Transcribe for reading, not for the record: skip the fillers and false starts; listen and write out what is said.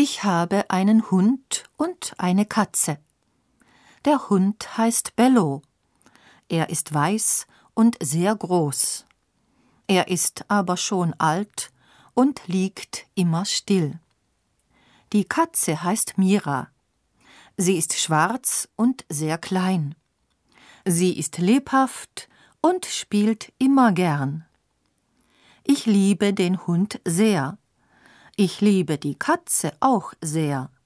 Ich habe einen Hund und eine Katze. Der Hund heißt Bello. Er ist weiß und sehr groß. Er ist aber schon alt und liegt immer still. Die Katze heißt Mira. Sie ist schwarz und sehr klein. Sie ist lebhaft und spielt immer gern. Ich liebe den Hund sehr. Ich liebe die Katze auch sehr.